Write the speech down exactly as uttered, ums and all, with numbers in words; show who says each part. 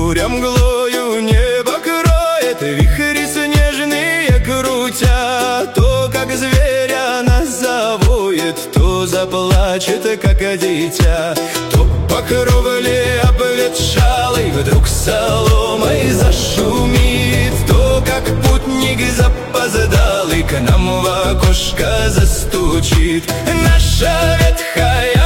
Speaker 1: буря мглою небо кроет, вихри снежные крутя. То, как зверя она завоет, то заплачет, как дитя. То по кровле обветшалой вдруг соломой зашумит, то, как путник запоздалый к нам в окошко застучит. Наша ветхая